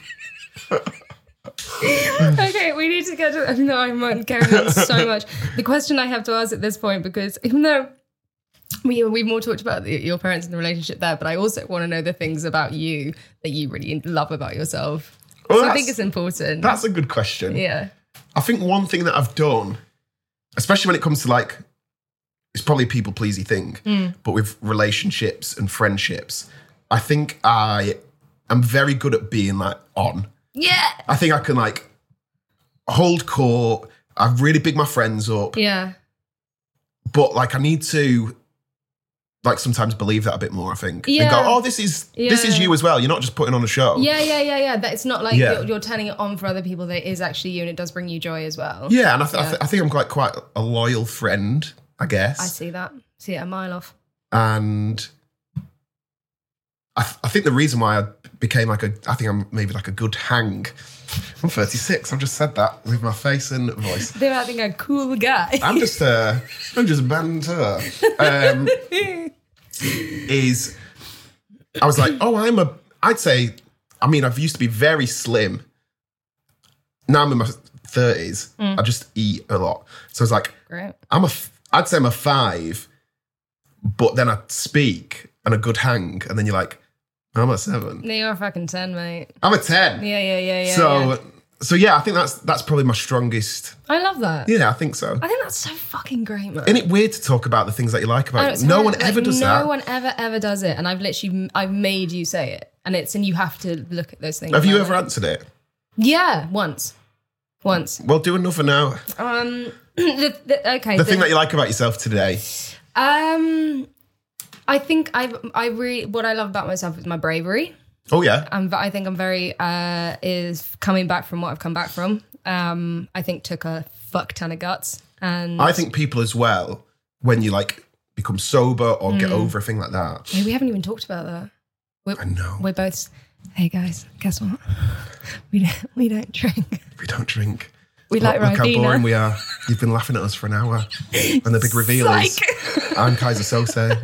Okay, we need to get to... I know I'm carrying on so much. The question I have to ask at this point, because even though we, we've more talked about the, your parents and the relationship there, but I also want to know the things about you that you really love about yourself.
Well,
so I think it's important.
That's a good question.
Yeah.
I think one thing that I've done, especially when it comes to like, it's probably a people-pleasy thing, mm. but with relationships and friendships, I think I am very good at being like on.
Yeah.
I think I can like hold court. I really big my friends up.
Yeah.
But like I need to like sometimes believe that a bit more, I think.
Yeah.
And go, oh, this is yeah. this is you as well. You're not just putting on a show.
Yeah, yeah, yeah, yeah. That it's not like
yeah.
you're, you're turning it on for other people. That is actually you, and it does bring you joy as well.
Yeah, and I, th-
yeah.
I, th- I think I'm quite quite a loyal friend, I guess.
I see that. See it a mile off.
And I, th- I think the reason why I became like a, I think I'm maybe like a good hang. I'm thirty-six. I've just said that with my face and voice.
They might think I'm a cool guy.
I'm just, uh, I'm just banter. Um, is I was like, oh, I'm a. I'd say, I mean, I've used to be very slim. Now I'm in my thirties. Mm. I just eat a lot. So I was like,
great.
I'm a. I'd say I'm a five, but then I speak and a good hang, and then you're like, I'm a seven.
No, you're a fucking ten, mate.
I'm a ten.
Yeah, yeah, yeah, yeah.
So,
yeah.
so yeah, I think that's that's probably my strongest.
I love that.
Yeah, I think so.
I think that's so fucking great, man.
Isn't it weird to talk about the things that you like about it? No one ever
like,
does
no
that.
No one ever, ever does it. And I've literally, I've made you say it. And it's, and you have to look at those things.
Have you
it.
ever answered it?
Yeah, once. Once.
Well, do another now.
Um, the, the, okay.
The, the thing that you like about yourself today.
Um, I think I, I really, what I love about myself is my bravery.
Oh yeah.
Um, I think I'm very, uh, is coming back from what I've come back from. Um, I think took a fuck ton of guts. And
I think people as well, when you like become sober or mm. get over a thing like that.
Hey, we haven't even talked about that. We're,
I know.
We're both, hey guys, guess what? We don't, we don't drink.
We don't drink.
We
look,
like
Look how
Ribena.
boring we are. You've been laughing at us for an hour. And the big reveal is, I'm Kaiser Sose.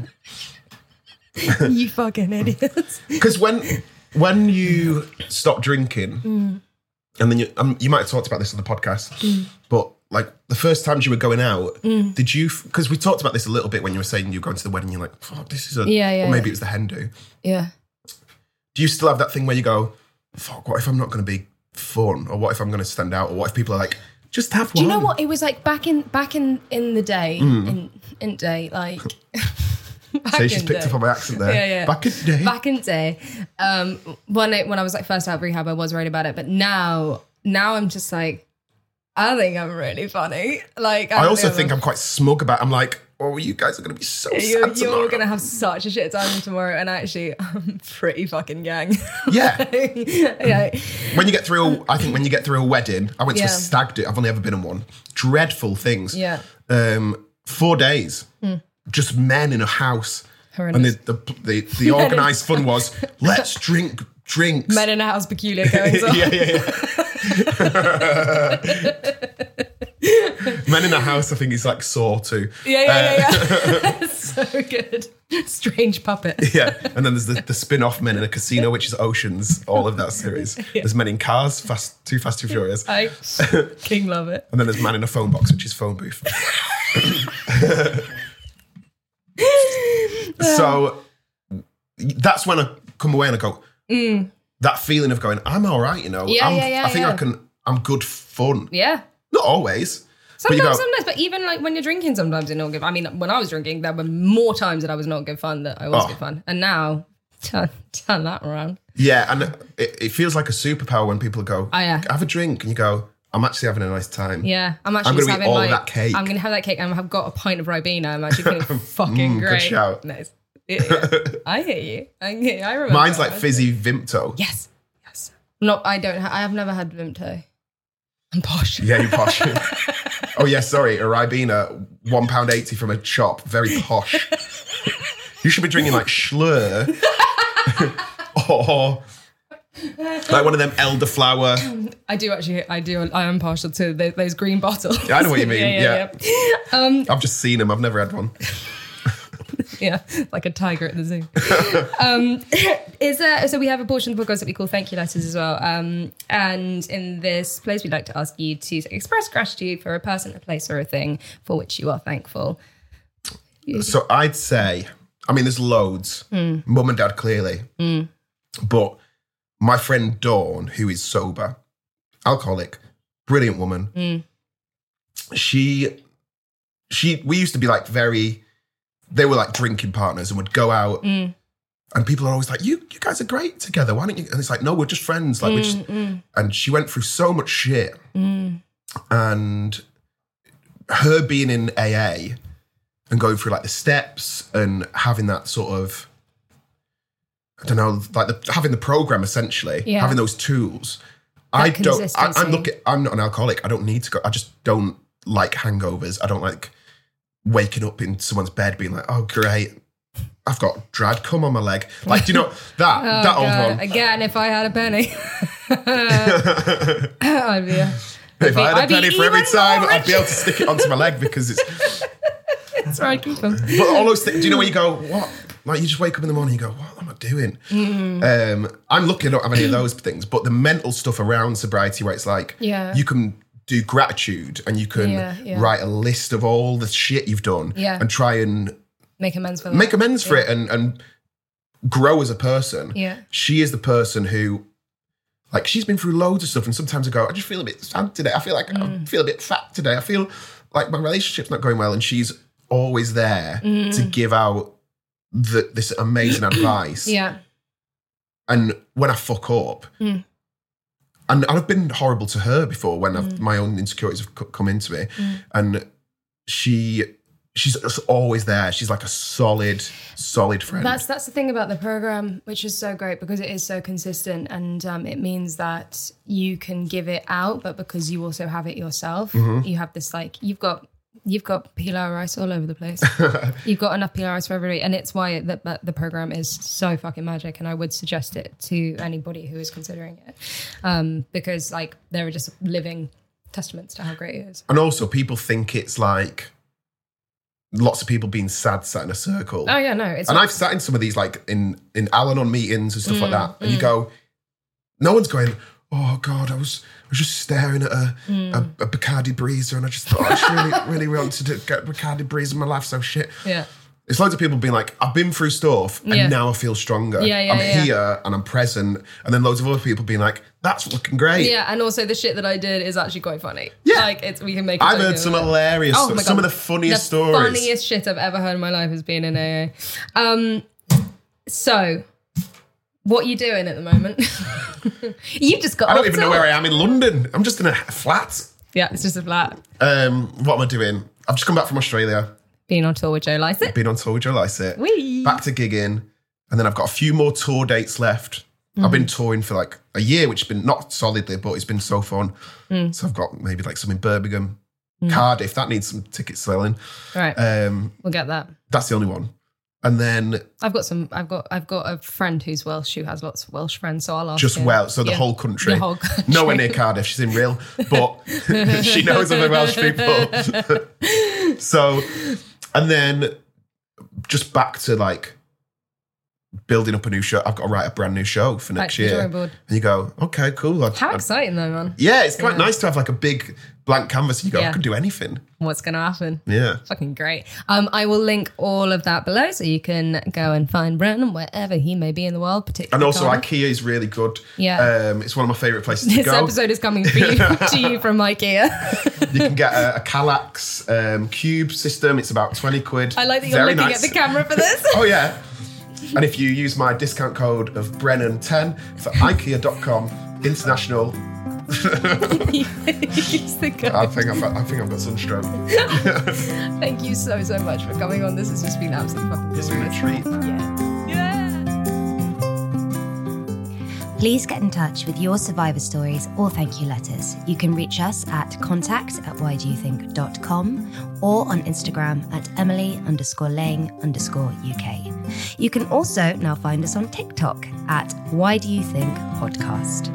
You fucking idiots.
Because when when you stop drinking,
mm.
and then you um, you might have talked about this on the podcast, mm. but like the first times you were going out,
mm.
did you? Because we talked about this a little bit when you were saying you were going to the wedding. You're like, oh, this is a
yeah, yeah.
Or maybe
yeah.
it was the hen do.
Yeah.
Do you still have that thing where you go, fuck? What if I'm not going to be fun, or what if I'm going to stand out, or what if people are like, just have one?
Do you know what it was like back in back in in the day
mm.
in in day like.
So she's picked
day.
up on my accent there.
Yeah, yeah.
Back in the day.
Back in the day. Um, when I, when I was like first out of rehab, I was worried about it. But now, now I'm just like, I think I'm really funny. Like, I,
I also
think,
think
I'm,
I'm quite smug about. I'm like, oh, you guys are going to be so
you're,
sad tomorrow.
You're going to have such a shit time tomorrow, and actually, I'm pretty fucking gang.
Yeah.
yeah.
When you get through, a, I think when you get through a wedding, I went to
Yeah.
a stag do. I've only ever been on one. Dreadful things.
Yeah.
Um, four days,
Hmm.
just men in a house.
Horrendous.
And the the, the, the organised fun was, let's drink drinks.
Men in a house, peculiar goings on.
yeah, yeah, yeah. Men in a house, I think it's like Saw too.
Yeah, yeah, yeah, yeah. So good. Strange puppet.
Yeah, and then there's the, the spin-off Men in a Casino, which is Oceans, all of that series. Yeah. There's Men in Cars, Fast, Too Fast, Too Furious.
I king love it.
And then there's Man in a Phone Box, which is Phone Booth. So that's when I come away and I go,
mm.
that feeling of going, I'm all right, you know.
Yeah,
I'm,
yeah, yeah,
I think
yeah.
I can, I'm good fun.
Yeah.
Not always.
Sometimes,
but you go,
sometimes, but even like when you're drinking, sometimes it's not good. I mean, when I was drinking, there were more times that I was not good fun that I was
Oh.
good fun. And now, turn, turn that around.
Yeah, and it, it feels like a superpower when people go,
Oh, yeah.
have a drink, and you go, I'm actually having a nice time.
Yeah, I'm actually
I'm
just
gonna eat
having
all
my,
of that cake.
I'm going to have that cake and I've got a pint of Ribena. I'm actually feeling fucking
Mm,
great.
good shout.
Nice. Yeah, yeah. I hear you. I hear you. I remember.
Mine's
that.
like fizzy Vimto.
Yes. Yes. No, I don't. Ha- I have never had Vimto. I'm posh.
Yeah, you posh. Oh yeah, sorry, a Ribena, one pound eighty from a shop, very posh. You should be drinking like Schlur, or like one of them elderflower.
I do actually. I do. I am partial to those, those green bottles.
Yeah, I know what you mean.
yeah, yeah,
yeah.
yeah. Um,
I've just seen them. I've never had one.
Yeah, like a tiger at the zoo. um, is there, so we have a portion of the podcast that we call thank you letters as well. Um, and in this place, we'd like to ask you to express gratitude for a person, a place, or a thing for which you are thankful.
So I'd say, I mean, there's loads. Mm. Mum and dad, clearly. Mm. But my friend Dawn, who is sober, alcoholic, brilliant woman. Mm. She, she, we used to be like very, they were like drinking partners and would go out mm. and people are always like, you you guys are great together. Why don't you? And it's like, no, we're just friends. Like, mm, we're just, mm. And she went through so much shit. Mm. And her being in A A and going through like the steps and having that sort of, I don't know, like the, having the program essentially, yeah. having those tools. That I don't, I, I'm looking, I'm not an alcoholic. I don't need to go. I just don't like hangovers. I don't like waking up in someone's bed being like, oh, great, I've got dried cum on my leg. Like, do you know, that,
oh,
that old
God.
one.
Again, if I had a penny. I'd be a,
if
be,
I had a
I'd
penny for every time, I'd be able to stick it onto my leg because it's...
That's where I keep them.
But all those things, do you know when you go, what? Like, you just wake up in the morning and you go, what am I doing? Mm. Um, I'm lucky I don't have any of those things, but the mental stuff around sobriety where it's like,
yeah.
you can do gratitude and you can
yeah, yeah.
write a list of all the shit you've done
yeah.
and try and
make amends for that.
Make amends for
yeah.
it and, and grow as a person.
Yeah.
She is the person who, like, she's been through loads of stuff and sometimes I go, I just feel a bit sad today. I feel like mm. I feel a bit fat today. I feel like my relationship's not going well, and she's always there mm. to give out the, this amazing advice.
Yeah.
And when I fuck up, mm. and I've been horrible to her before when mm. I've, my own insecurities have come into me, mm. and she she's always there. She's like a solid, solid friend.
That's that's the thing about the program, which is so great because it is so consistent, and um, it means that you can give it out, but because you also have it yourself, mm-hmm. you have this like you've got. You've got pilau rice all over the place. You've got enough pilau rice for everybody. And it's why the, the, the program is so fucking magic. And I would suggest it to anybody who is considering it. Um, because like there are just living testaments to how great it is.
And also people think it's like lots of people being sad sat in a circle.
Oh yeah, no. It's
and
not-
I've sat in some of these like in, in Al-Anon meetings and stuff mm, like that. And mm. you go, no one's going, oh God, I was I was just staring at a, mm. a, a Bacardi Breezer and I just thought I just really, really wanted to get Bacardi Breezer in my life, so shit.
Yeah.
It's loads of people being like, I've been through stuff and
yeah.
now I feel stronger.
Yeah, yeah,
I'm
yeah.
here and I'm present. And then loads of other people being like, that's looking great.
Yeah, and also the shit that I did is actually quite funny.
Yeah.
Like, it's we can make it
I've heard some hilarious
oh,
stuff. Some of the funniest
the
stories.
The funniest shit I've ever heard in my life has been in A A. Um, so... What are you doing at the moment? You've just got
I don't even know where I am in London. I'm just in a flat.
Yeah, it's just a flat.
Um, what am I doing? I've just come back from Australia.
Been on tour with Joe Lycett.
Been on tour with Joe Lycett.
Whee.
Back to gigging. And then I've got a few more tour dates left. Mm. I've been touring for like a year, which has been not solidly, but it's been so fun. Mm. So I've got maybe like some in Birmingham, mm. Cardiff. That needs some tickets selling.
Right. Um, we'll get that.
That's the only one. And then
I've got some. I've got. I've got a friend who's Welsh who has lots of Welsh friends. So I'll ask.
Just
him.
Welsh. So the
yeah.
whole country.
The whole country.
Nowhere near Cardiff. She's in real, but she knows other Welsh people. So, and then just back to like building up a new show. I've got to write a brand new show for next
back
year.
board.
And you go, okay, cool. I'd,
How
I'd,
exciting though, man.
Yeah, it's quite
yeah.
nice to have like a big blank canvas. You go,
yeah.
I can do anything.
What's going to happen?
Yeah.
Fucking great. Um, I will link all of that below so you can go and find Brennan wherever he may be in the world, particularly.
And also
Cardiff.
IKEA is really good.
Yeah.
Um, it's one of my favourite places to
this
go.
This episode is coming for you, to you from IKEA.
You can get a, a Kallax um, cube system. It's about twenty quid.
I like that you're
Very
looking
nice.
at the camera for this.
Oh, yeah. And if you use my discount code of Brennan ten for IKEA dot com international. I think I've, I think I've got sunstroke.
Thank you so so much for coming on. This has just been absolutely fucking
It's been a treat.
Yeah. Yeah.
Please get in touch with your survivor stories or thank you letters. You can reach us at contact at why do you think dot com or on Instagram at Emily underscore Lang underscore UK. You can also now find us on TikTok at Why Do You Think Podcast.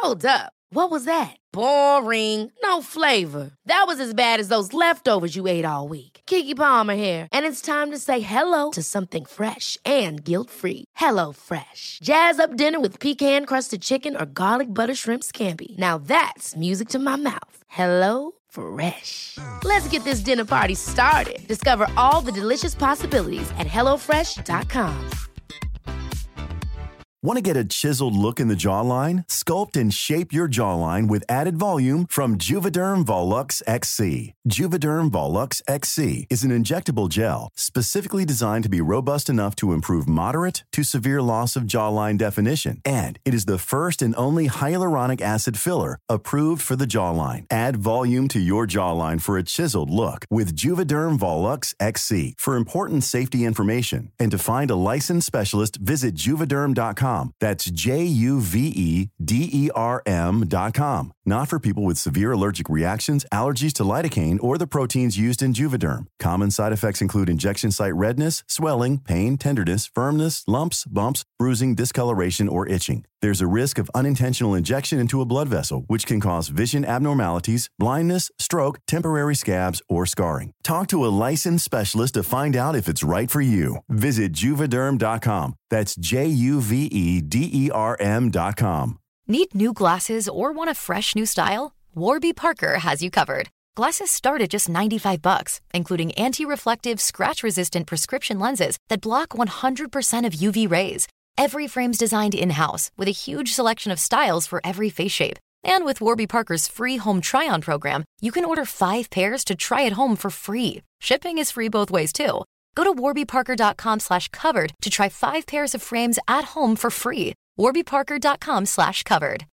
Hold up. What was that? Boring. No flavor. That was as bad as those leftovers you ate all week. Keke Palmer here, and it's time to say hello to something fresh and guilt-free. Hello Fresh. Jazz up dinner with pecan-crusted chicken or garlic butter shrimp scampi. Now that's music to my mouth. Hello Fresh. Let's get this dinner party started. Discover all the delicious possibilities at hello fresh dot com.
Want to get a chiseled look in the jawline? Sculpt and shape your jawline with added volume from Juvederm Volux X C. Juvederm Volux X C is an injectable gel specifically designed to be robust enough to improve moderate to severe loss of jawline definition. And it is the first and only hyaluronic acid filler approved for the jawline. Add volume to your jawline for a chiseled look with Juvederm Volux X C. For important safety information and to find a licensed specialist, visit juvederm dot com. That's J U V E D E R M dot com. Not for people with severe allergic reactions, allergies to lidocaine, or the proteins used in Juvederm. Common side effects include injection site redness, swelling, pain, tenderness, firmness, lumps, bumps, bruising, discoloration, or itching. There's a risk of unintentional injection into a blood vessel, which can cause vision abnormalities, blindness, stroke, temporary scabs, or scarring. Talk to a licensed specialist to find out if it's right for you. Visit juvederm dot com. That's J U V E D E R M dot com.
Need new glasses or want a fresh new style? Warby Parker has you covered. Glasses start at just ninety-five bucks, including anti-reflective, scratch-resistant prescription lenses that block one hundred percent of U V rays. Every frame's designed in-house with a huge selection of styles for every face shape. And with Warby Parker's free home try-on program, you can order five pairs to try at home for free. Shipping is free both ways, too. Go to warby parker dot com slash covered to try five pairs of frames at home for free. warby parker dot com slash covered.